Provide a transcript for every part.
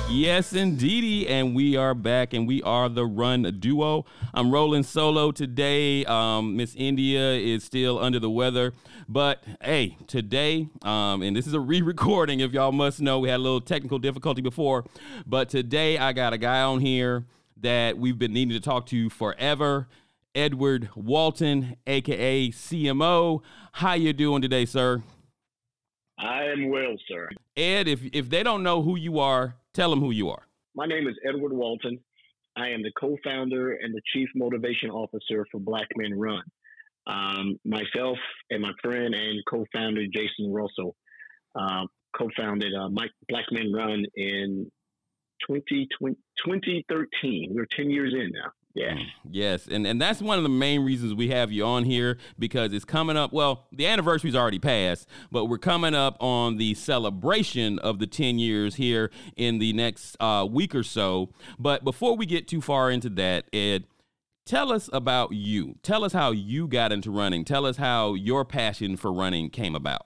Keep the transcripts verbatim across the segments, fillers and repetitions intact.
Yes, indeedy, and we are back, and we are the Run Duo. I'm rolling solo today. Um, Miss India is still under the weather, but hey, today, um, and this is a re-recording, if y'all must know, we had a little technical difficulty before, but today I got a guy on here that we've been needing to talk to forever, Edward Walton, aka C M O. How you doing today, sir? I am well, sir. Ed, if if they don't know who you are, tell them who you are. My name is Edward Walton. I am the co-founder and the chief motivation officer for Black Men Run. Um, myself and my friend and co-founder Jason Russell uh, co-founded uh, Mike Black Men Run in twenty thirteen. We're ten years in now. Yeah. Yes. And, and that's one of the main reasons we have you on here, because it's coming up. Well, the anniversary's already passed, but we're coming up on the celebration of the ten years here in the next uh, week or so. But before we get too far into that, Ed, tell us about you. Tell us how you got into running. Tell us how your passion for running came about.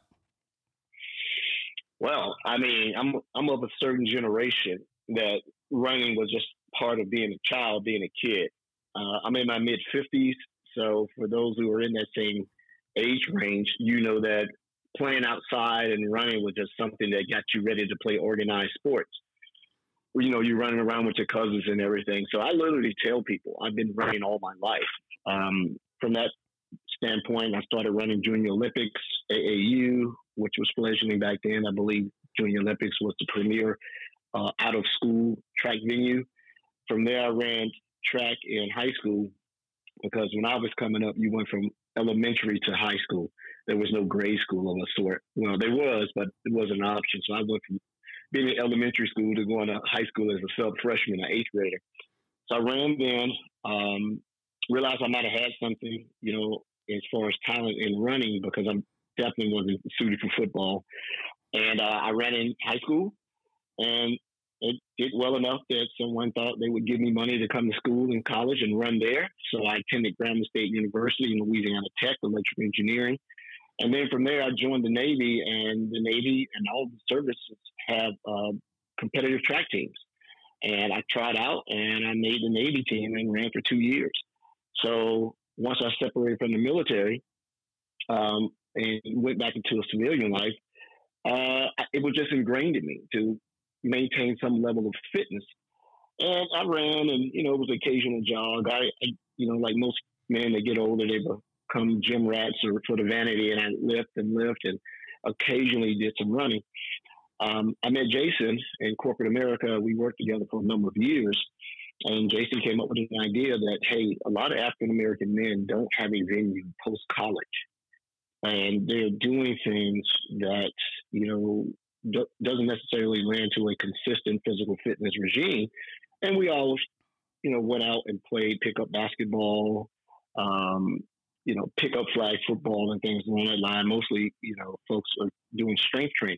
Well, I mean, I'm I'm of a certain generation that running was just part of being a child, being a kid. Uh, I'm in my mid fifties, so for those who are in that same age range, you know that playing outside and running was just something that got you ready to play organized sports. You know, you're running around with your cousins and everything. So I literally tell people I've been running all my life. Um, from that standpoint, I started running Junior Olympics, A A U, which was fledgling back then. I believe Junior Olympics was the premier uh, out-of-school track venue. From there, I ran track in high school, because when I was coming up, you went from elementary to high school. There was no grade school of a sort. Well, there was, but it wasn't an option. So I went from being in elementary school to going to high school as a sub-freshman, an eighth grader. So I ran then, um, realized I might have had something, you know, as far as talent in running, because I definitely wasn't suited for football. And uh, I ran in high school, and it did well enough that someone thought they would give me money to come to school and college and run there. So I attended Grambling State University in Louisiana Tech, electrical engineering. And then from there, I joined the Navy, and the Navy and all the services have uh, competitive track teams. And I tried out, and I made the Navy team and ran for two years. So once I separated from the military um, and went back into a civilian life, uh, it was just ingrained in me to maintain some level of fitness. And I ran, and, you know, it was an occasional jog. I, I you know, like most men that get older, they become gym rats or for the vanity, and I lift and lift and occasionally did some running. Um, I met Jason in corporate America. We worked together for a number of years, and Jason came up with an idea that, hey, a lot of African-American men don't have a venue post-college, and they're doing things that, you know, do- doesn't necessarily land to a consistent physical fitness regime. And we all, you know, went out and played pickup basketball, um, you know, pickup flag football and things along that line. Mostly, you know, folks are doing strength training.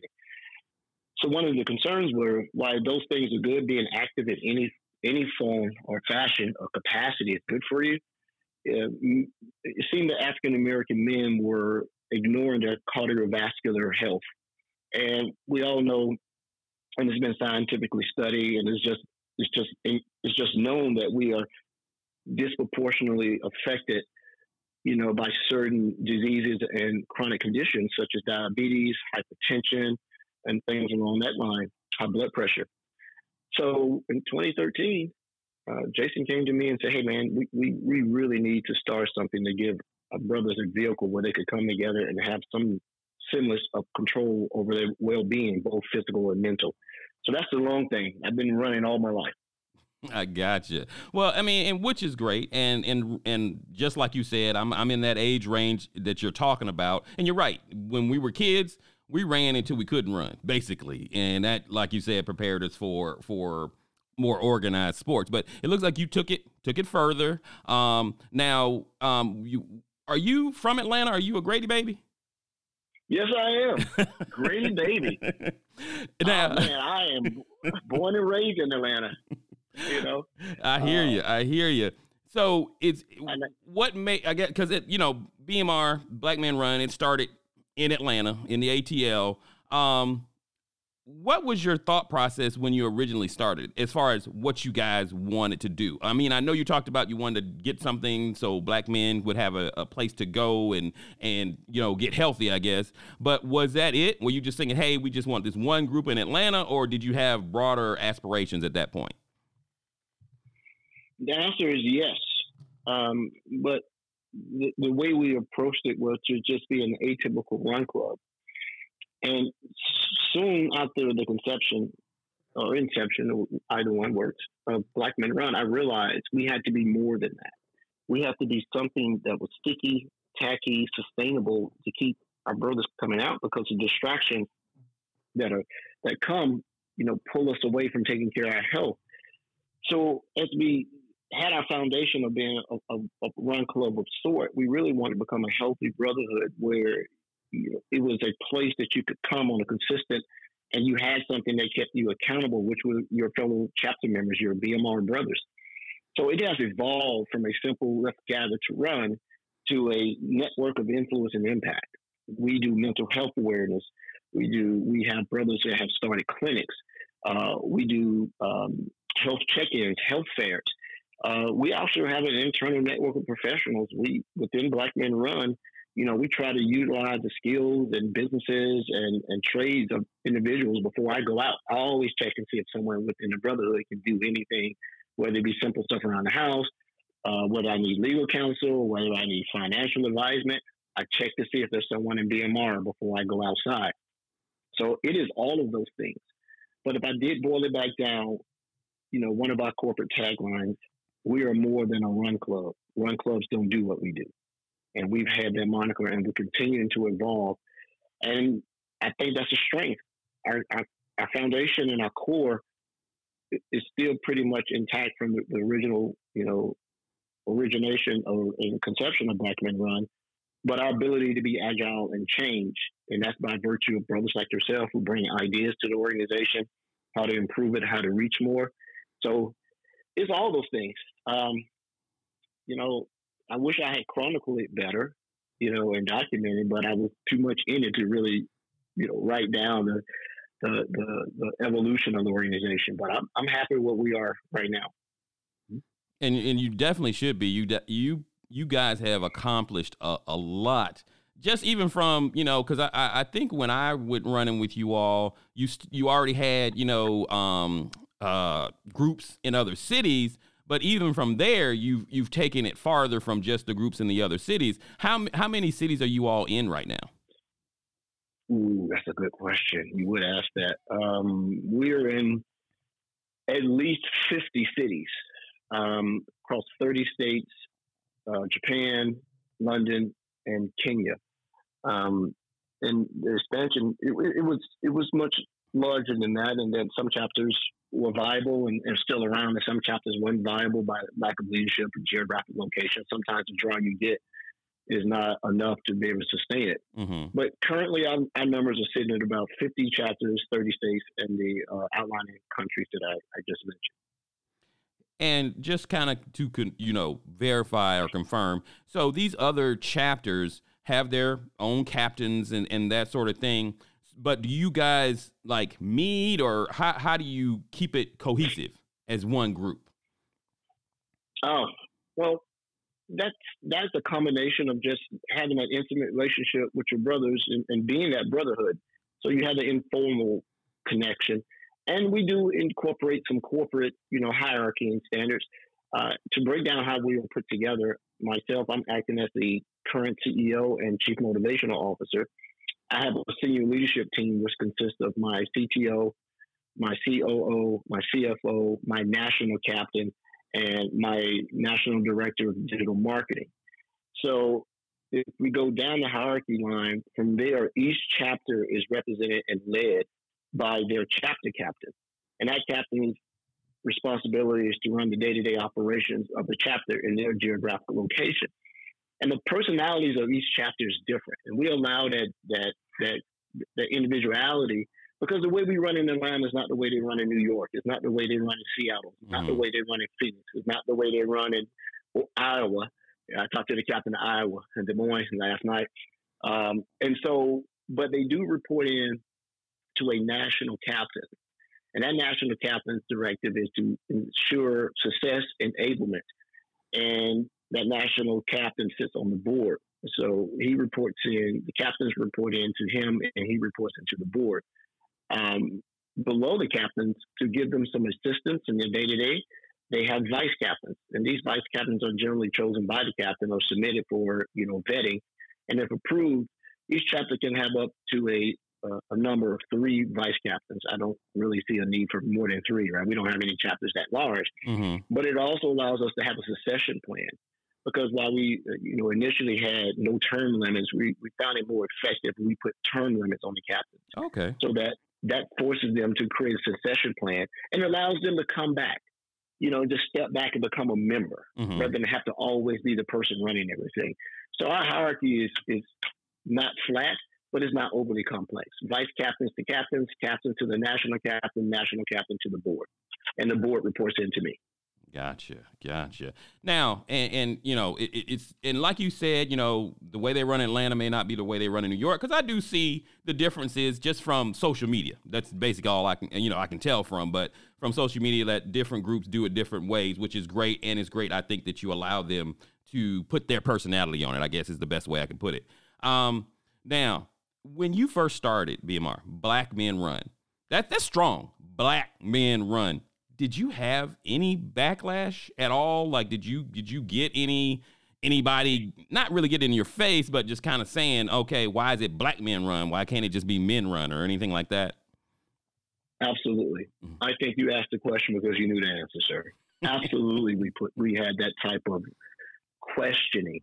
So one of the concerns were, why those things are good, being active in any any form or fashion or capacity is good for you. Uh, it seemed that African American men were ignoring their cardiovascular health. And we all know, and it's been scientifically studied, and it's just it's just it's just known that we are disproportionately affected, you know, by certain diseases and chronic conditions such as diabetes, hypertension, and things along that line, high blood pressure. So in twenty thirteen, uh, Jason came to me and said, "Hey, man, we, we we really need to start something to give our brothers a vehicle where they could come together and have some semblance of control over their well-being, both physical and mental." So that's the long thing. I've been running all my life. I gotcha. Well, I mean, and which is great, and and and just like you said, I'm I'm in that age range that you're talking about, and you're right. When we were kids, we ran until we couldn't run, basically, and that, like you said, prepared us for for more organized sports. But it looks like you took it took it further. Um, now, um, you are you from Atlanta? Are you a Grady baby? Yes, I am. Grady baby. Now, oh, man, I am born and raised in Atlanta. You know, I hear uh, you. I hear you. So it's what made, I guess, because it, you know, B M R, Black Men Run, it started in Atlanta in the A T L. Um, what was your thought process when you originally started as far as what you guys wanted to do? I mean, I know you talked about you wanted to get something so black men would have a, a place to go and, and, you know, get healthy, I guess. But was that it? Were you just thinking, hey, we just want this one group in Atlanta, or did you have broader aspirations at that point? The answer is yes. Um, but the, the way we approached it was to just be an atypical run club. And soon after the conception or inception, either one works, of Black Men Run, I realized we had to be more than that. We had to be something that was sticky, tacky, sustainable to keep our brothers coming out, because the distractions that are that come, you know, pull us away from taking care of our health. So as we had our foundation of being a, a, a run club of sort, we really wanted to become a healthy brotherhood where, you know, it was a place that you could come on a consistent, and you had something that kept you accountable, which were your fellow chapter members, your B M R brothers. So it has evolved from a simple let's gather to run to a network of influence and impact. We do mental health awareness. We do. We have brothers that have started clinics. Uh, we do um, health check-ins, health fairs. Uh, we also have an internal network of professionals. We within Black Men Run, you know, we try to utilize the skills and businesses and, and trades of individuals before I go out. I always check and see if someone within the brotherhood can do anything, whether it be simple stuff around the house, uh, whether I need legal counsel, whether I need financial advisement. I check to see if there's someone in B M R before I go outside. So it is all of those things. But if I did boil it back down, you know, one of our corporate taglines, we are more than a run club. Run clubs don't do what we do. And we've had that moniker, and we're continuing to evolve. And I think that's a strength. Our, our, our foundation and our core is still pretty much intact from the, the original, you know, origination or and conception of Black Men Run, but our ability to be agile and change. And that's by virtue of brothers like yourself who bring ideas to the organization, how to improve it, how to reach more. So it's all those things. Um, you know, I wish I had chronicled it better, you know, and documented, but I was too much in it to really, you know, write down the the the, the evolution of the organization. But I'm I'm happy where we are right now. And and you definitely should be. You de- you you guys have accomplished a, a lot. Just even from, you know, because I, I think when I went running with you all, you you already had, you know, um, uh, groups in other cities. But even from there, you've you've taken it farther from just the groups in the other cities. How how many cities are you all in right now? Ooh, that's a good question. You would ask that. Um, we're in at least fifty cities um, across thirty states, uh, Japan, London, and Kenya. Um, and the expansion, it, it was it was much larger than that. And then some chapters were viable and, and still around, and some chapters weren't viable by lack of leadership or geographic location. Sometimes the draw you get is not enough to be able to sustain it. Mm-hmm. But currently, our, our numbers are sitting at about fifty chapters, thirty states, and the uh, outlying countries that I, I just mentioned. And just kind of to, you know, verify or confirm, so these other chapters have their own captains and, and that sort of thing. But do you guys like meet, or how how do you keep it cohesive as one group? Oh, well, that's that's a combination of just having that intimate relationship with your brothers and, and being that brotherhood. So you have the informal connection, and we do incorporate some corporate, you know, hierarchy and standards uh, to break down how we were put together. Myself, I'm acting as the current C E O and Chief Motivational Officer. I have a senior leadership team which consists of my C T O, my C O O, my C F O, my national captain, and my national director of digital marketing. So if we go down the hierarchy line, from there, each chapter is represented and led by their chapter captain. And that captain's responsibility is to run the day-to-day operations of the chapter in their geographical location. And the personalities of each chapter is different. And we allow that that that that individuality, because the way we run in Atlanta is not the way they run in New York. It's not the way they run in Seattle. It's mm-hmm. not the way they run in Phoenix. It's not the way they run in Iowa. I talked to the captain of Iowa in Des Moines last night. Um, and so, but they do report in to a national captain. And that national captain's directive is to ensure success enablement. And that national captain sits on the board. So he reports in, the captains report in to him, and he reports into the board. Um, below the captains, to give them some assistance in their day-to-day, they have vice captains. And these vice captains are generally chosen by the captain or submitted for, you know, vetting. And if approved, each chapter can have up to a uh, a number of three vice captains. I don't really see a need for more than three, right? We don't have any chapters that large. Mm-hmm. But it also allows us to have a succession plan. Because while we, you know, initially had no term limits, we, we found it more effective when we put term limits on the captains. Okay. So that that forces them to create a succession plan and allows them to come back, you know, just step back and become a member mm-hmm. rather than have to always be the person running everything. So our hierarchy is is not flat, but it's not overly complex. Vice captains to captains, captain to the national captain, national captain to the board, and the board reports into me. Gotcha, gotcha. Now, and, and you know, it, it's and like you said, you know, the way they run in Atlanta may not be the way they run in New York, because I do see the differences just from social media. That's basically all I can, you know, I can tell from. But from social media, that different groups do it different ways, which is great, and it's great. I think that you allow them to put their personality on it, I guess is the best way I can put it. Um, now, when you first started B M R, Black Men Run, that that's strong. Black Men Run. Did you have any backlash at all? Like, did you did you get any anybody not really get in your face, but just kind of saying, okay, why is it Black Men Run? Why can't it just be Men Run or anything like that? Absolutely. Mm-hmm. I think you asked the question because you knew the answer, sir. Absolutely, we put we had that type of questioning,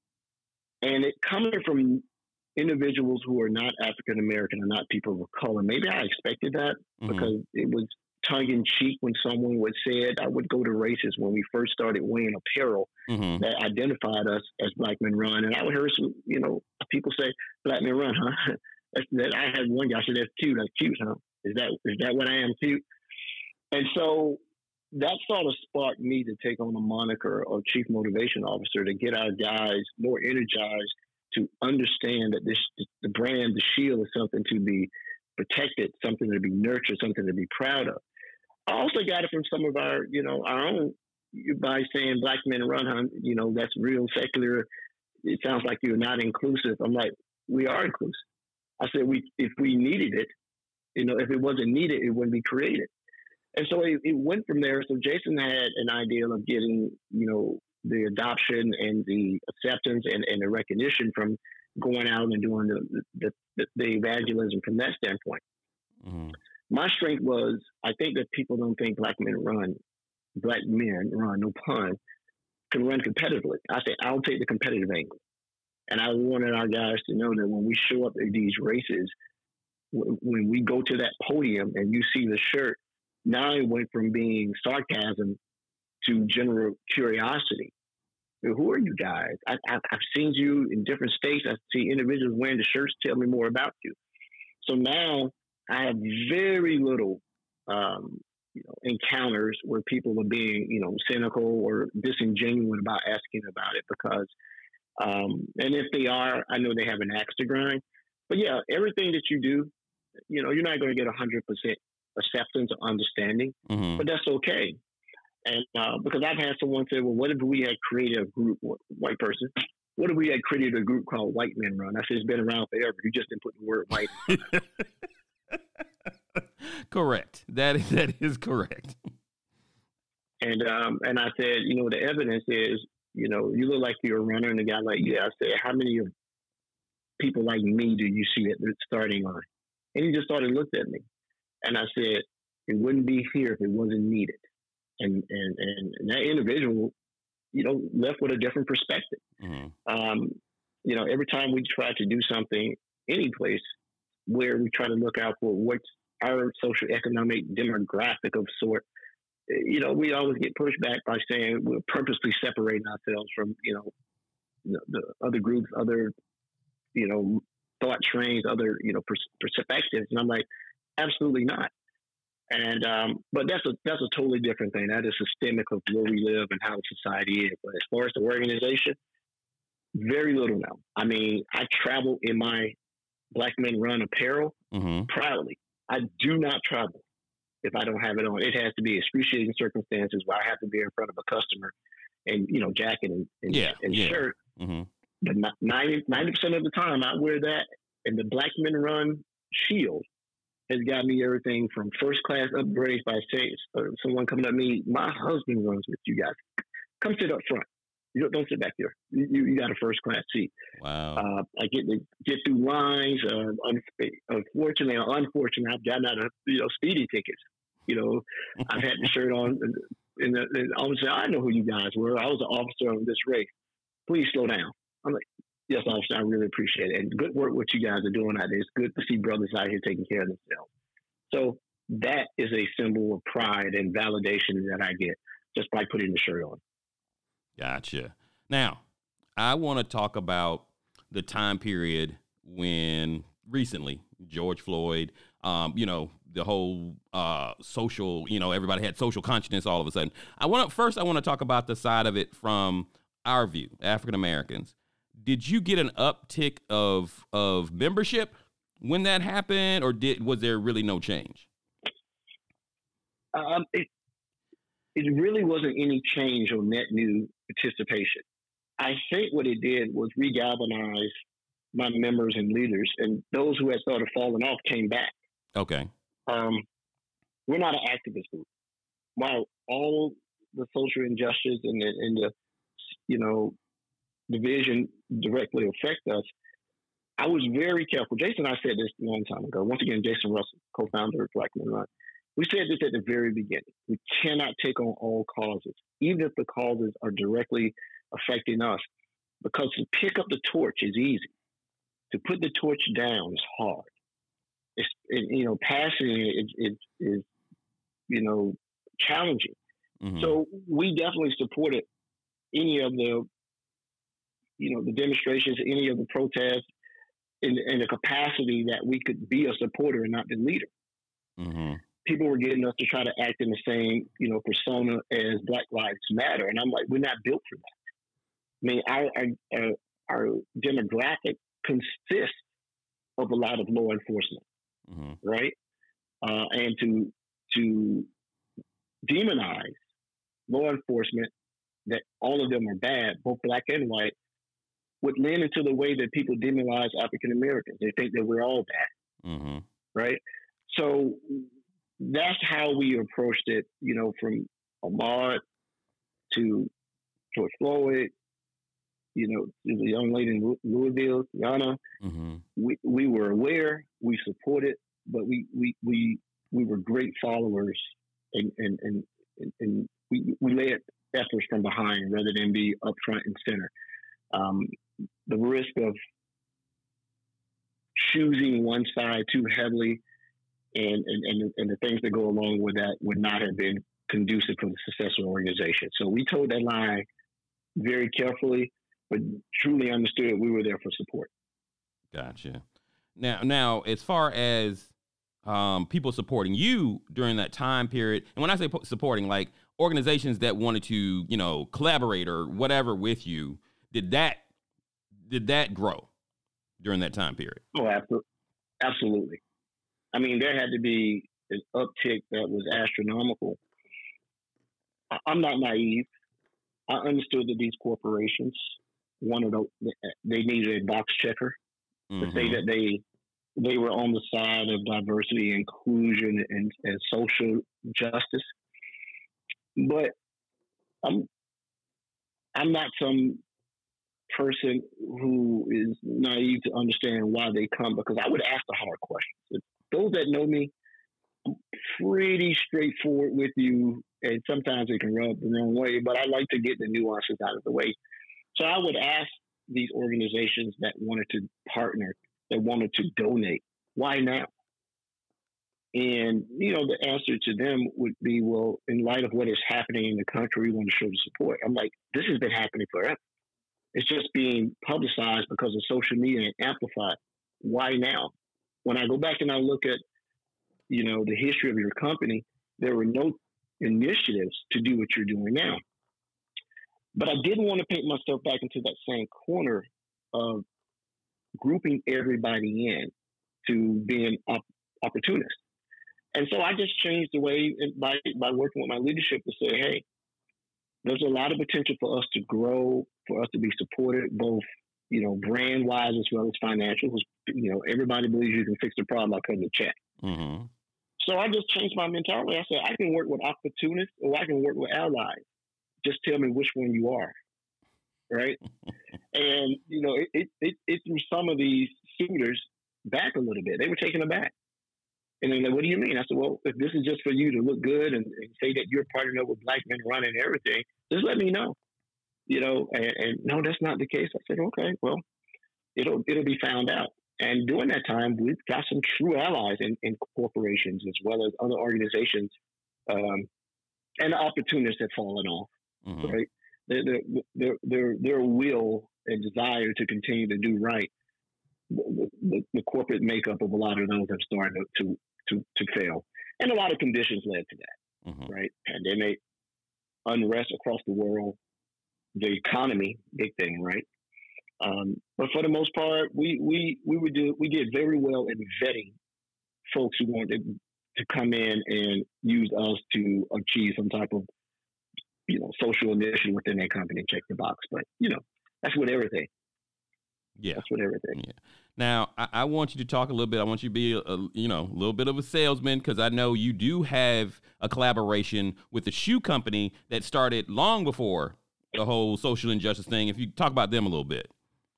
and it coming from individuals who are not African American or not people of color. Maybe I expected that mm-hmm. because it was tongue in cheek when someone would say it. I would go to races when we first started wearing apparel mm-hmm. that identified us as Black Men Run, and I would hear some, you know, people say Black Men Run, huh? That's, that I had one guy say that's cute. That's cute, huh? Is that is that what I am, cute? And so that sort of sparked me to take on the moniker of Chief Motivation Officer to get our guys more energized to understand that this the brand, the shield, is something to be protected, something to be nurtured, something to be proud of. I also got it from some of our, you know, our own by saying Black Men Run, huh? You know, that's real secular. It sounds like you're not inclusive. I'm like, we are inclusive. I said, we if we needed it, you know, if it wasn't needed, it wouldn't be created. And so it, it went from there. So Jason had an idea of getting, you know, the adoption and the acceptance and, and the recognition from going out and doing the the, the, the evangelism from that standpoint. Mm-hmm. My strength was, I think that people don't think Black Men Run, Black Men Run, no pun, can run competitively. I said, I'll take the competitive angle. And I wanted our guys to know that when we show up at these races, w- when we go to that podium and you see the shirt, now it went from being sarcasm to general curiosity. Who are you guys? I, I, I've seen you in different states. I see individuals wearing the shirts. Tell me more about you. So now I have very little, um, you know, encounters where people are being, you know, cynical or disingenuous about asking about it because, um, and if they are, I know they have an axe to grind. But yeah, everything that you do, you know, you're not going to get a hundred percent acceptance or understanding, mm-hmm. but that's okay. And uh, because I've had someone say, well, what if we had created a group, white person, what if we had created a group called White Men Run? I said, it's been around forever. You just didn't put the word white in front of it. Correct. That is, that is correct. And um, and I said, you know, the evidence is, you know, you look like you're a runner, and the guy like, yeah. I said, how many of people like me do you see at the starting line? And he just started looked at me. And I said, it wouldn't be here if it wasn't needed. And, and and that individual, you know, left with a different perspective. Mm-hmm. Um, you know, every time we try to do something, any place where we try to look out for what's our social economic demographic of sort, you know, we always get pushed back by saying we're purposely separating ourselves from, you know, the, the other groups, other, you know, thought trains, other, you know, pers- perspectives. And I'm like, absolutely not. And um, but that's a that's a totally different thing. That is systemic of where we live and how society is. But as far as the organization, very little now. I mean, I travel in my Black Men Run apparel mm-hmm. proudly. I do not travel if I don't have it on. It has to be excruciating circumstances where I have to be in front of a customer and, you know, jacket and, and, Yeah, and yeah. shirt. Mm-hmm. But ninety percent of the time I wear that, and the Blackman Run shield has got me everything from first class upgrades by say, uh, someone coming up to me, my husband runs with you guys. Come sit up front. You don't, don't sit back there. You, you, you got a first class seat. Wow. Uh, I get to get through lines. Uh, un- unfortunately or unfortunately, I've gotten out of, you know, speeding tickets. You know, I've had the shirt on, and, and, the, and I would say, I know who you guys were. I was an officer of this race. Please slow down. I'm like, yes, officer, I really appreciate it. And good work what you guys are doing out there. It's good to see brothers out here taking care of themselves. So that is a symbol of pride and validation that I get just by putting the shirt on. Gotcha. Now, I want to talk about the time period when recently George Floyd, um, you know, the whole uh, social, you know, everybody had social consciousness all of a sudden. I want to first, I want to talk about the side of it from our view, African Americans. Did you get an uptick of of membership when that happened, or did was there really no change? Um, it it really wasn't any change on net new participation. I think what it did was re-galvanize my members and leaders, and those who had started falling off came back. Okay. Um, we're not an activist group. While all the social injustice and the, and the you know division directly affect us, I was very careful. Jason and I said this a long time ago. Once again, Jason Russell, co-founder of Blackman Run. We said this at the very beginning. We cannot take on all causes, even if the causes are directly affecting us, because to pick up the torch is easy. To put the torch down is hard. It's, it, you know, passing it is, is, you know, challenging. Mm-hmm. So we definitely supported any of the, you know, the demonstrations, any of the protests in, in the capacity that we could be a supporter and not the leader. Mm-hmm. People were getting us to try to act in the same, you know, persona as Black Lives Matter. And I'm like, we're not built for that. I mean, our, our, our demographic consists of a lot of law enforcement, mm-hmm. right? Uh, and to to demonize law enforcement, that all of them are bad, both black and white, would lean into the way that people demonize African Americans. They think that we're all bad, mm-hmm. right? So that's how we approached it, you know, from Ahmaud to George Floyd, you know, the young lady in Louisville, Tiana. Mm-hmm. We we were aware, we supported, but we we we, we were great followers, and and and, and we, we led efforts from behind rather than be up front and center. Um, the risk of choosing one side too heavily and, and, and, and the things that go along with that would not have been conducive for the success of the organization. So we told that line very carefully, but truly understood we were there for support. Gotcha. Now, now, as far as um, people supporting you during that time period, and when I say supporting, like organizations that wanted to, you know, collaborate or whatever with you, did that did that grow during that time period? Oh, absolutely. Absolutely. I mean, there had to be an uptick that was astronomical. I'm not naive. I understood that these corporations wanted a, they needed a box checker mm-hmm. to say that they they were on the side of diversity, inclusion, and, and social justice. But I'm I'm not some person who is naive to understand why they come, because I would ask the hard questions. If those that know me, I'm pretty straightforward with you, and sometimes it can rub the wrong way, but I like to get the nuances out of the way. So I would ask these organizations that wanted to partner, that wanted to donate, why now? And, you know, the answer to them would be, well, in light of what is happening in the country, we want to show the support. I'm like, this has been happening forever. It's just being publicized because of social media and amplified. Why now? When I go back and I look at, you know, the history of your company, there were no initiatives to do what you're doing now. But I didn't want to paint myself back into that same corner of grouping everybody in to being op- opportunists. And so I just changed the way by by working with my leadership to say, hey, there's a lot of potential for us to grow, for us to be supported, both, you know, brand wise as well as financial. You know, everybody believes you can fix the problem by cutting a check. Mm-hmm. So I just changed my mentality. I said, I can work with opportunists or I can work with allies. Just tell me which one you are. Right. And, you know, it, it, it, it threw some of these suitors back a little bit. They were taken aback. And they're like, what do you mean? I said, well, if this is just for you to look good and, and say that you're partnering up with Black Men Running and everything, just let me know. You know, and, and no, that's not the case. I said, okay, well, it'll it'll be found out. And during that time, we've got some true allies in, in corporations as well as other organizations, um, and the opportunists have fallen off, mm-hmm. right? Their, their, their, their will and desire to continue to do right, the, the, the corporate makeup of a lot of those have started to, to, to fail. And a lot of conditions led to that, mm-hmm. right? Pandemic, unrest across the world, the economy, big thing, right? Um, but for the most part, we we we would do we did very well in vetting folks who wanted to come in and use us to achieve some type of, you know, social initiative within their company and check the box. But you know, that's with everything. Yeah, that's with everything. Yeah. Now, I, I want you to talk a little bit. I want you to be, a, a, you know, a little bit of a salesman, because I know you do have a collaboration with a shoe company that started long before the whole social injustice thing. If you talk about them a little bit.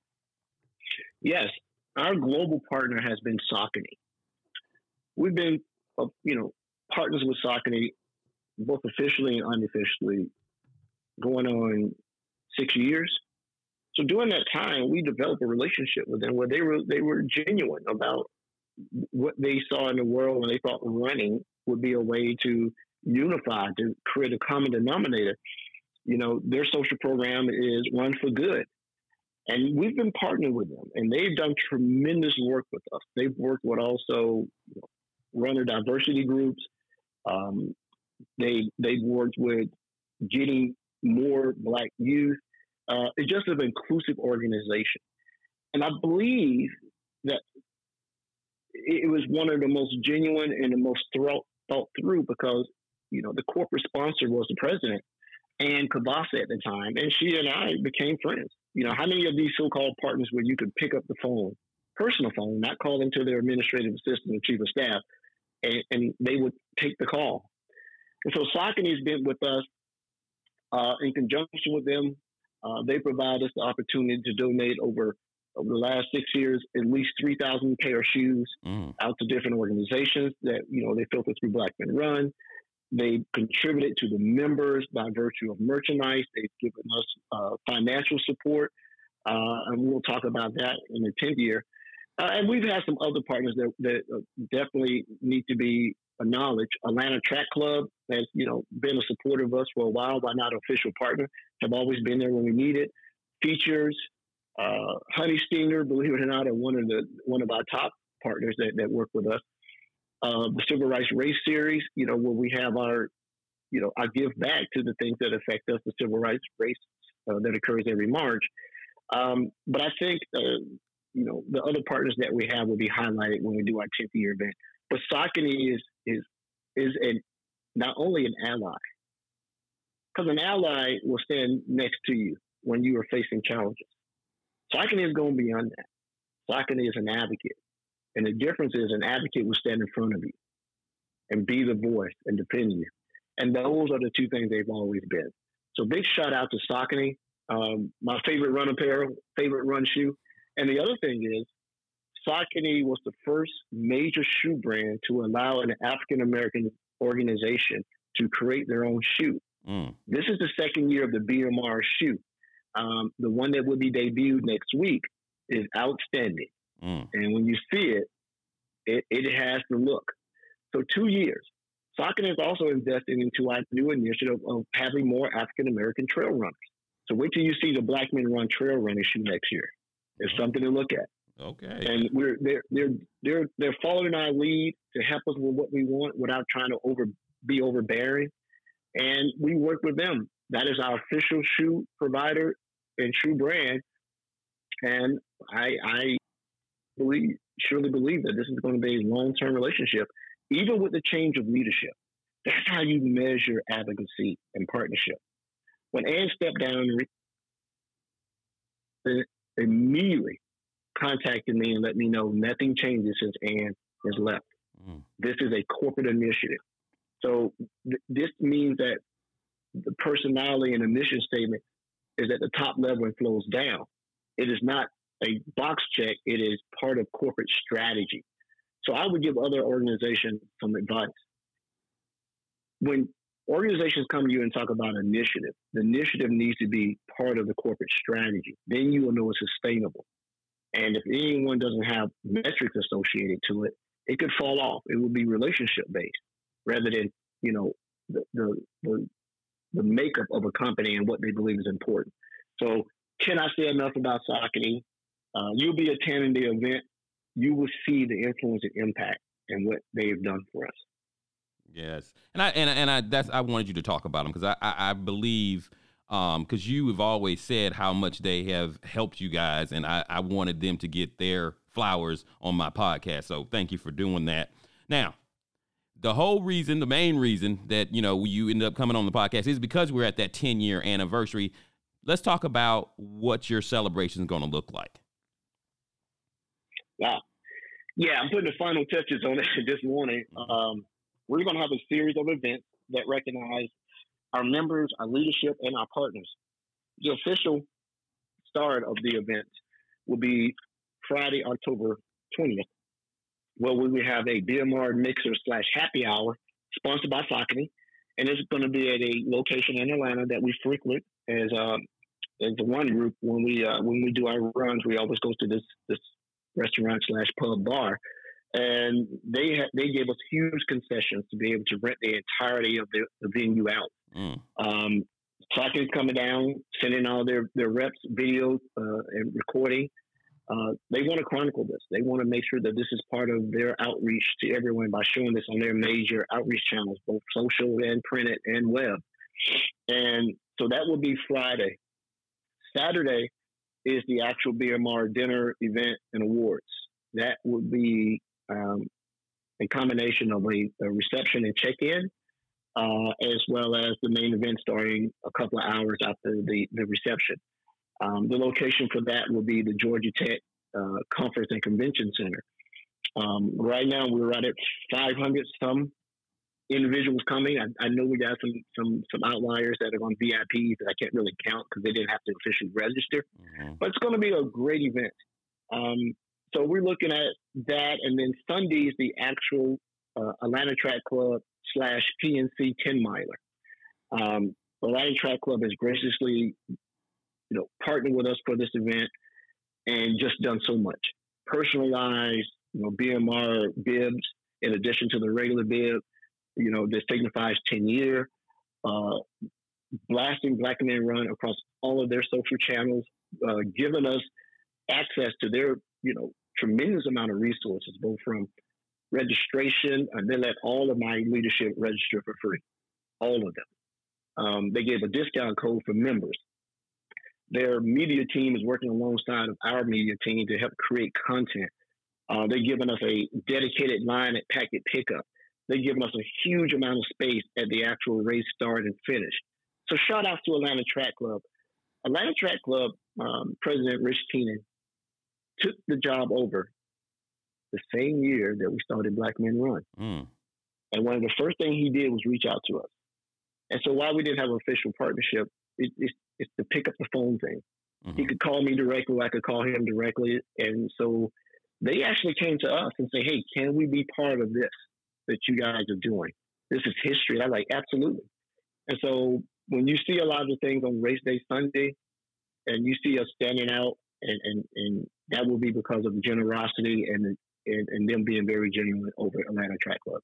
Yes, our global partner has been Saucony. We've been, uh, you know, partners with Saucony, both officially and unofficially, going on six years. So during that time, we developed a relationship with them where they were they were genuine about what they saw in the world when they thought running would be a way to unify, to create a common denominator. You know, their social program is Run for Good. And we've been partnering with them, and they've done tremendous work with us. They've worked with also, you know, runner diversity groups. Um, they, they've worked with getting more Black youth. Uh, it's just an inclusive organization. And I believe that it was one of the most genuine and the most thought, thought through because, you know, the corporate sponsor was the president, Ann Kabasa at the time, and she and I became friends. You know, how many of these so-called partners where you could pick up the phone, personal phone, not call into their administrative assistant or chief of staff, and, and they would take the call. And so Saucony's been with us uh, in conjunction with them. Uh, they provide us the opportunity to donate over, over the last six years at least three thousand pair of shoes mm. out to different organizations that, you know, they filter through Black Men Run. They contributed to the members by virtue of merchandise. They've given us uh, financial support, uh, and we'll talk about that in the tenth year. Uh, and we've had some other partners that, that uh, definitely need to be acknowledged. Atlanta Track Club has, you know, been a supporter of us for a while, but not an official partner. Have always been there when we need it. Features, uh, Honey Stinger, believe it or not, are one of the one of our top partners that, that work with us. Uh, the Civil Rights Race Series, you know, where we have our, you know, our give back to the things that affect us, the Civil Rights Race uh, that occurs every March. Um, but I think, uh, you know, the other partners that we have will be highlighted when we do our tenth year event. But Saucony is is is an, not only an ally, because an ally will stand next to you when you are facing challenges. Saucony is going beyond that. Saucony is an advocate. And the difference is an advocate will stand in front of you and be the voice and defend you. And those are the two things they've always been. So big shout out to Saucony, um, my favorite run apparel, favorite run shoe. And the other thing is Saucony was the first major shoe brand to allow an African-American organization to create their own shoe. Mm. This is the second year of the B M R shoe. Um, the one that will be debuted next week is outstanding. Mm. And when you see it, it, it has the look. So two years. Saucony is also investing into our new initiative of having more African-American trail runners. So wait till you see the Black Men Run trail running shoe next year. It's oh. something to look at. Okay. And we're they're they're they're they're following our lead to help us with what we want without trying to over be overbearing. And we work with them. That is our official shoe provider and shoe brand. And I I believe surely believe that this is going to be a long term relationship. even with the change of leadership. That's how you measure advocacy and partnership. When Ann stepped down, immediately contacted me and let me know nothing changes since Ann has left. Mm. This is a corporate initiative. So th- this means that the personality and the mission statement is at the top level and flows down. It is not a box check. It is part of corporate strategy. So I would give other organizations some advice. When organizations come to you and talk about initiative, the initiative needs to be part of the corporate strategy. Then you will know it's sustainable. And if anyone doesn't have metrics associated to it, it could fall off. It will be relationship based rather than, you know, the the the, the makeup of a company and what they believe is important. So can I say enough about Saucony? Uh, you'll be attending the event. You will see the influence and impact and what they've done for us. Yes, and I and and I that's I wanted you to talk about them because I, I I believe um because you have always said how much they have helped you guys, and I I wanted them to get their flowers on my podcast. So thank you for doing that. Now, the whole reason, the main reason that you know you ended up coming on the podcast is because we're at that ten year anniversary. Let's talk about what your celebration is going to look like. Wow. Yeah, I'm putting the final touches on it this morning. Um, we're going to have a series of events that recognize our members, our leadership, and our partners. The official start of the event will be Friday, October twentieth, where we will have a B M R mixer slash happy hour sponsored by Saucony. And it's going to be at a location in Atlanta that we frequent as um, as the one group. When we uh, when we do our runs, we always go to this this restaurant slash pub bar, and they ha- they gave us huge concessions to be able to rent the entirety of the, the venue out. Mm. Um, Saucony's coming down, sending all their their reps videos uh, and recording. Uh, they want to chronicle this. They want to make sure that this is part of their outreach to everyone by showing this on their major outreach channels, both social and printed and web. And so that will be Friday. Saturday is the actual B M R dinner event and awards. That would be um, a combination of a, a reception and check-in, uh, as well as the main event starting a couple of hours after the, the reception. Um, the location for that will be the Georgia Tech uh, Conference and Convention Center. Um, right now, we're right at five hundred some individuals coming. I, I know we got some some some outliers that are on V I Ps that I can't really count because they didn't have to officially register. Mm-hmm. But it's going to be a great event. Um, so we're looking at that, and then Sunday is the actual uh, Atlanta Track Club slash P N C ten miler. Um, Atlanta Track Club has graciously you know, partnered with us for this event and just done so much. Personalized, you know, B M R bibs in addition to the regular bib, you know, this signifies ten year, uh, blasting Black Men Run across all of their social channels, uh, giving us access to their, you know, tremendous amount of resources, both from registration, and they let all of my leadership register for free, all of them. Um, they gave a discount code for members. Their media team is working alongside of our media team to help create content. Uh, they're giving us a dedicated line at packet pickup. They're giving us a huge amount of space at the actual race start and finish. So shout out to Atlanta Track Club. Atlanta Track Club um, President Rich Keenan took the job over the same year that we started Black Men Run. Mm. And one of the first things he did was reach out to us. And so while we didn't have an official partnership, it, it's, it's the pick up the phone thing. Mm-hmm. He could call me directly, or I could call him directly. And so they actually came to us and say, hey, can we be part of this that you guys are doing? This is history. I'm like, absolutely. And so when you see a lot of the things on race day Sunday and you see us standing out, and, and, and that will be because of the generosity and, and, and them being very genuine over Atlanta Track Club.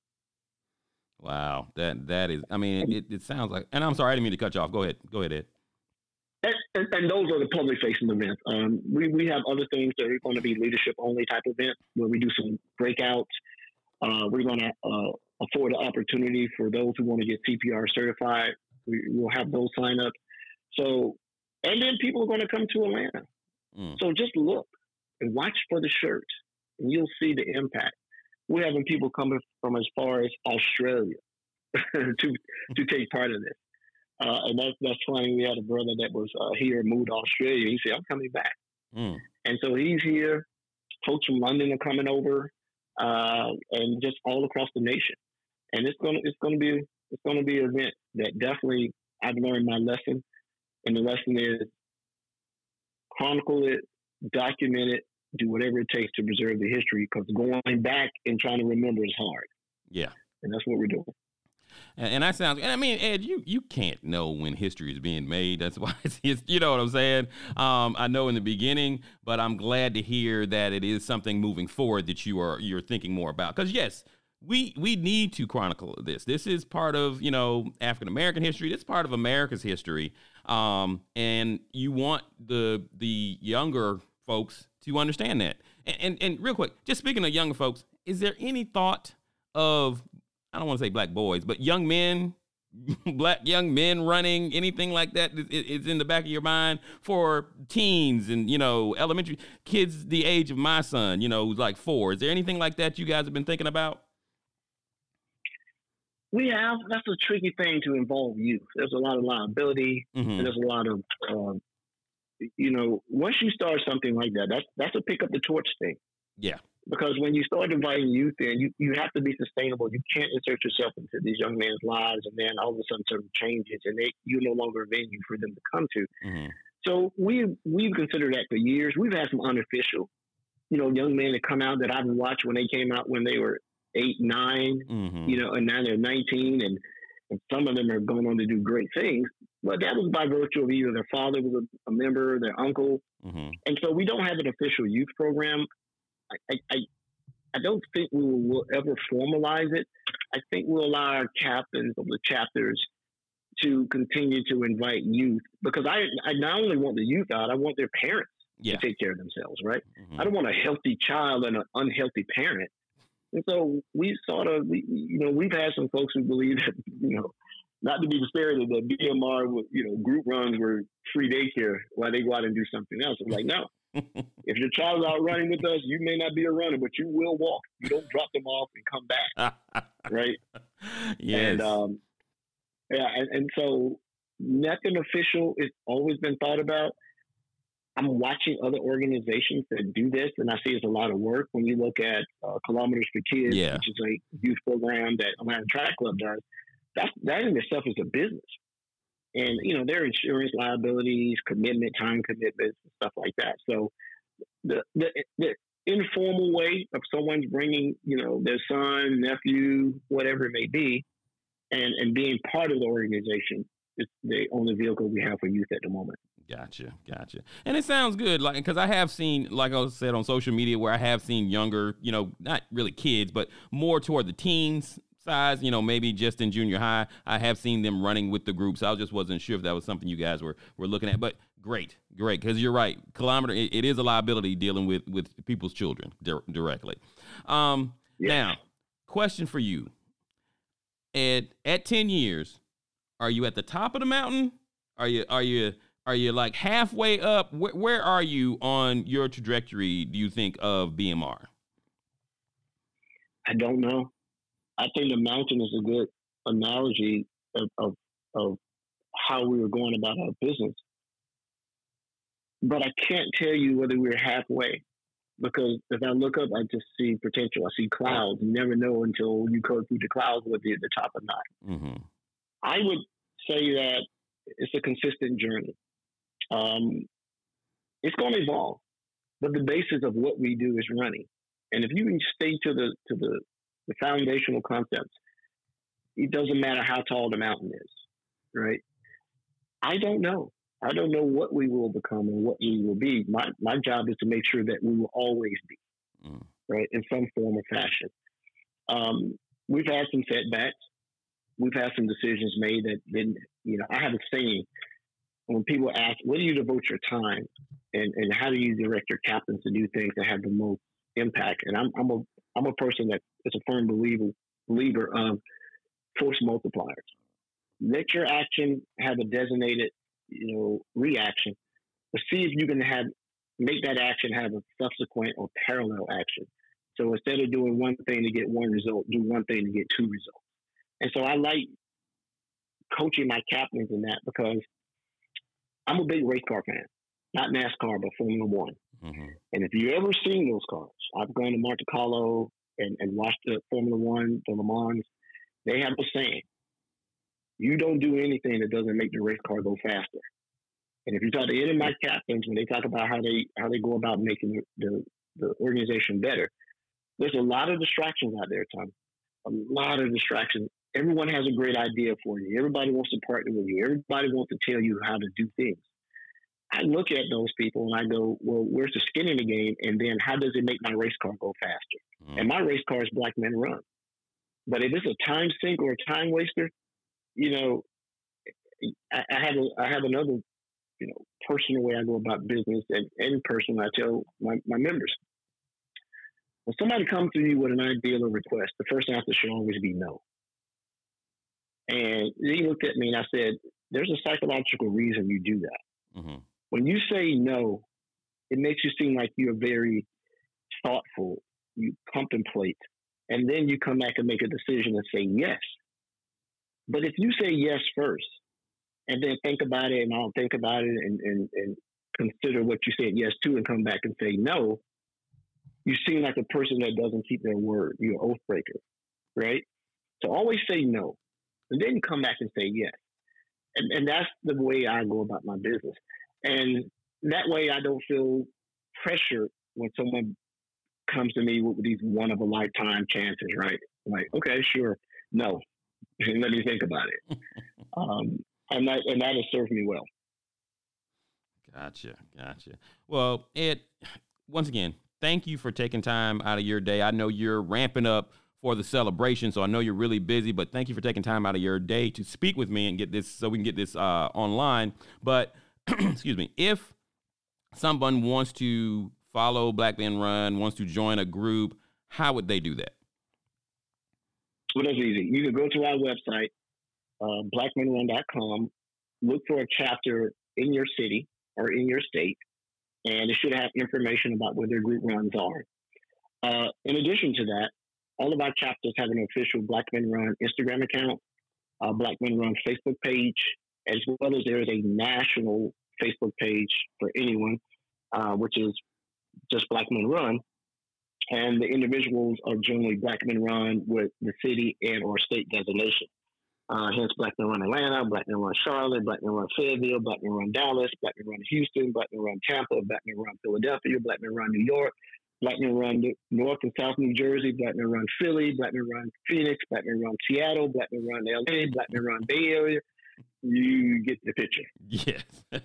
Wow. That, that is, I mean, it, it sounds like, and I'm sorry, I didn't mean to cut you off. Go ahead. Go ahead, Ed. And, and, and those are the public facing events. Um, we, we have other things that are going to be leadership only type events where we do some breakouts. Uh, we're going to uh, afford the opportunity for those who want to get C P R certified. We will have those sign ups. So, and then people are going to come to Atlanta. Mm. So just look and watch for the shirts and you'll see the impact. we're having people coming from as far as Australia to to take part in this. Uh, and that's that's funny. We had a brother that was uh, here, moved to Australia. He said, "I'm coming back," Mm. and so he's here. Folks from London are coming over, uh, and just all across the nation. And it's gonna it's gonna be it's gonna be an event that definitely I've learned my lesson, and the lesson is chronicle it, document it, do whatever it takes to preserve the history. Because going back and trying to remember is hard. Yeah, and that's what we're doing. And, and that sounds, and I mean, Ed, you, you can't know when history is being made. That's why it's, it's you know what I'm saying? Um, I know in the beginning, but I'm glad to hear that it is something moving forward that you are, you're thinking more about. Because yes, we, we need to chronicle this. This is part of, you know, African-American history. This is part of America's history. Um, and you want the, the younger folks to understand that. And, and, and real quick, just speaking of younger folks, is there any thought of, I don't want to say black boys, but young men, black young men running, anything like that is, is in the back of your mind for teens and, you know, elementary kids the age of my son, you know, like four. Is there anything like that you guys have been thinking about? We have. That's a tricky thing to involve youth. There's a lot of liability, mm-hmm. and there's a lot of, uh, you know, once you start something like that, that's that's a pick up the torch thing. Yeah. Because when you start inviting youth in, you, you have to be sustainable. You can't insert yourself into these young men's lives and then all of a sudden something changes and they you're no longer a venue for them to come to. Mm-hmm. So we we've considered that for years. We've had some unofficial, you know, young men that come out that I've watched when they came out when they were eight, nine, mm-hmm. you know, and now they're nineteen, and, and some of them are going on to do great things. But that was by virtue of either their father was a, a member, their uncle, mm-hmm. and so we don't have an official youth program. I, I, I don't think we will, will ever formalize it. I think we'll allow our captains of the chapters to continue to invite youth because I, I not only want the youth out, I want their parents yeah. to take care of themselves, right? Mm-hmm. I don't want a healthy child and an unhealthy parent. And so we sort of, we, you know, we've had some folks who believe that, you know, not to be disparaging, that B M R, you know, group runs were free daycare while they go out and do something else. I'm like, no. If your child's out running with us, you may not be a runner, but you will walk. You don't drop them off and come back, right? Yes. And um, yeah, and, and so nothing official has always been thought about. I'm watching other organizations that do this, and I see it's a lot of work. When you look at uh, Kilometers for Kids, yeah. which is a youth program that Atlanta Track Club does, that that in itself is a business. And, you know, there are insurance liabilities, commitment, time commitments, and stuff like that. So the, the the informal way of someone's bringing, you know, their son, nephew, whatever it may be, and, and being part of the organization is the only vehicle we have for youth at the moment. Gotcha, gotcha. And it sounds good, like, because I have seen, like I said, on social media where I have seen younger, you know, not really kids, but more toward the teens size, you know, maybe just in junior high. I have seen them running with the groups. I just wasn't sure if that was something you guys were, were looking at, but great, great. Because you're right. Kilometer, it, it is a liability dealing with, with people's children di- directly. Um, yes. Now, question for you. At, at ten years, are you at the top of the mountain? Are you, are you, are you like halfway up? Where, where are you on your trajectory, do you think, of B M R? I don't know. I think the mountain is a good analogy of, of, of how we were going about our business. But I can't tell you whether we're halfway because if I look up, I just see potential. I see clouds. You never know until you go through the clouds whether you're at the top or not. Mm-hmm. I would say that it's a consistent journey. Um, it's going to evolve, but the basis of what we do is running. And if you can stay to the to the the foundational concepts, it doesn't matter how tall the mountain is, right? I don't know. I don't know what we will become and what we will be. My my job is to make sure that we will always be, mm. right, in some form or fashion. Um, we've had some setbacks. We've had some decisions made that didn't, you know, I have a saying when people ask, what do you devote your time and, and how do you direct your captains to do things that have the most impact? And I'm, I'm a I'm a person that is a firm believer believer of force multipliers. Let your action have a designated, you know, reaction, but see if you can have make that action have a subsequent or parallel action. So instead of doing one thing to get one result, do one thing to get two results. And so I like coaching my captains in that because I'm a big race car fan, not NASCAR, but Formula One. Mm-hmm. And if you ever seen those cars, I've gone to Monte Carlo and, and watched the Formula One, the Le Mans. They have a saying: you don't do anything that doesn't make the race car go faster. And if you talk to any of my captains, when they talk about how they how they go about making the, the organization better, there's a lot of distractions out there, Tom. A lot of distractions. Everyone has a great idea for you. Everybody wants to partner with you. Everybody wants to tell you how to do things. I look at those people and I go, well, where's the skin in the game? And then how does it make my race car go faster? Mm. And my race car is Black Men Run. But if it's a time sink or a time waster, you know, I, I have a, I have another, you know, personal way I go about business, and in person I tell my, my members, when somebody comes to you with an idea or request, the first answer should always be no. And he looked at me and I said, there's a psychological reason you do that. Mm-hmm. When you say no, it makes you seem like you're very thoughtful, you contemplate, and then you come back and make a decision and say yes. But if you say yes first, and then think about it, and I'll think about it and, and, and consider what you said yes to, and come back and say no, you seem like a person that doesn't keep their word. You're an oath breaker, right? So always say no, and then come back and say yes. And, and that's the way I go about my business. And that way I don't feel pressure when someone comes to me with these one-of-a-lifetime chances, right? I'm like, okay, sure, no. Let me think about it. um, and, that, and that has served me well. Gotcha, gotcha. Well, Ed, once again, thank you for taking time out of your day. I know you're ramping up for the celebration, so I know you're really busy, but thank you for taking time out of your day to speak with me and get this, so we can get this uh, online. But, excuse me, if someone wants to follow Black Men Run, wants to join a group, how would they do that? Well, that's easy. You can go to our website, uh, black men run dot com, look for a chapter in your city or in your state, and it should have information about where their group runs are. Uh, in addition to that, all of our chapters have an official Black Men Run Instagram account, uh, Black Men Run Facebook page, as well as there is a national Facebook page for anyone, uh, which is just Black Men Run. And the individuals are generally Black Men Run with the city and or state designation. Uh, hence Black Men Run Atlanta, Black Men Run Charlotte, Black Men Run Fayetteville, Black Men Run Dallas, Black Men Run Houston, Black Men Run Tampa, Black Men Run Philadelphia, Black Men Run New York, Black Men Run North and South New Jersey, Black Men Run Philly, Black Men Run Phoenix, Black Men Run Seattle, Black Men Run L A, Black Men Run Bay Area. You get the picture. Yes.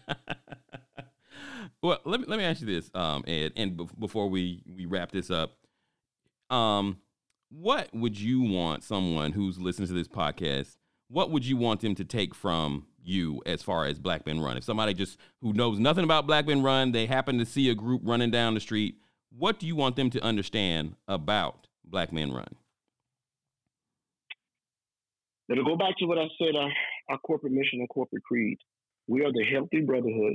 Well, let me let me ask you this, um, Ed, and b- before we, we wrap this up, um, what would you want someone who's listening to this podcast, what would you want them to take from you as far as Black Men Run? If somebody just who knows nothing about Black Men Run, they happen to see a group running down the street, what do you want them to understand about Black Men Run? It'll go back to what I said, our, our corporate mission and corporate creed. We are the healthy brotherhood.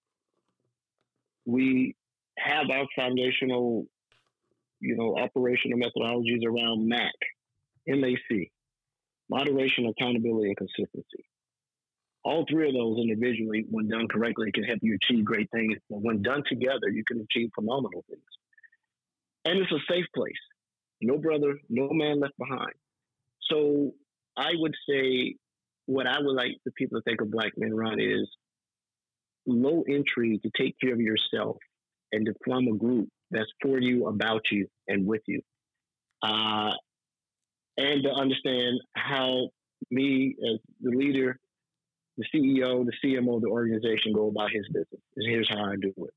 We have our foundational, you know, operational methodologies around M A C, M A C, moderation, accountability, and consistency. All three of those individually, when done correctly, can help you achieve great things. But when done together, you can achieve phenomenal things. And it's a safe place. No brother, no man left behind. So I would say what I would like the people to think of Black Men Run is low entry to take care of yourself and to form a group that's for you, about you, and with you. Uh, and to understand how me as the leader, the C E O, the C M O of the organization go about his business. And here's how I do it.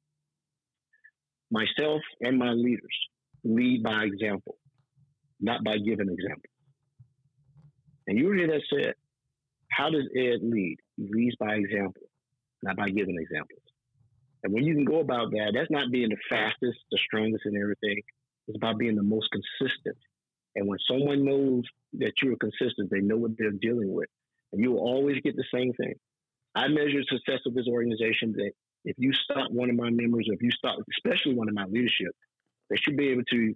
Myself and my leaders lead by example, not by giving examples. And you hear that said, how does Ed lead? He leads by example, not by giving examples. And when you can go about that, that's not being the fastest, the strongest and everything. It's about being the most consistent. And when someone knows that you're consistent, they know what they're dealing with. And you will always get the same thing. I measure success of this organization that if you stop one of my members, or if you stop, especially one of my leadership, they should be able to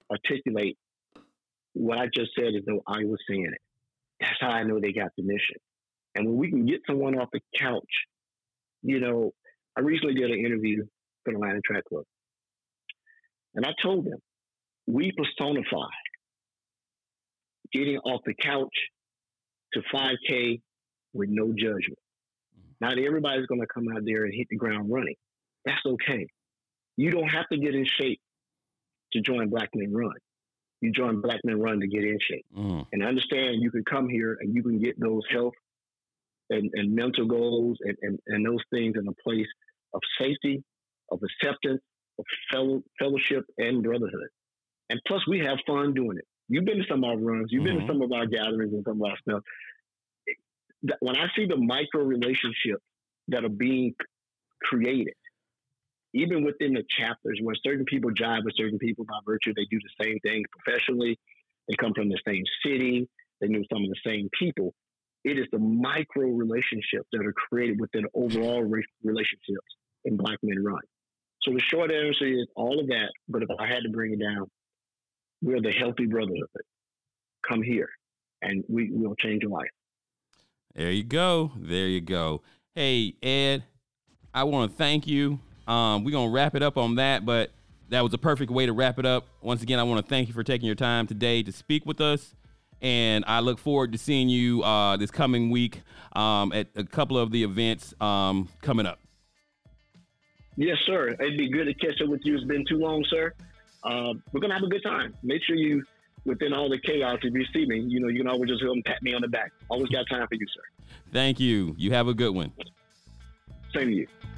articulate what I just said as though I was saying it. That's how I know they got the mission. And when we can get someone off the couch, you know, I recently did an interview for the Atlanta Track Club. And I told them, we personify getting off the couch to five K with no judgment. Not everybody's going to come out there and hit the ground running. That's okay. You don't have to get in shape to join Black Men Run. You join Black Men Run to get in shape. Mm. And understand you can come here and you can get those health and, and mental goals and, and, and those things in a place of safety, of acceptance, of fellow, fellowship, and brotherhood. And plus, we have fun doing it. You've been to some of our runs. You've mm-hmm. been to some of our gatherings and some of our stuff. When I see the micro relationships that are being created, even within the chapters where certain people jive with certain people by virtue, they do the same thing professionally. They come from the same city. They know some of the same people. It is the micro relationships that are created within overall re- relationships in Black Men Run. So the short answer is all of that. But if I had to bring it down, we're the healthy brotherhood. Come here and we will change your life. There you go. There you go. Hey, Ed, I want to thank you. Um, we're going to wrap it up on that, but that was a perfect way to wrap it up. Once again, I want to thank you for taking your time today to speak with us. And I look forward to seeing you uh, this coming week um, at a couple of the events um, coming up. Yes, sir. It'd be good to catch up with you. It's been too long, sir. Uh, we're going to have a good time. Make sure you, within all the chaos, if you see me, you know, you can always just go and pat me on the back. Always got time for you, sir. Thank you. You have a good one. Same to you.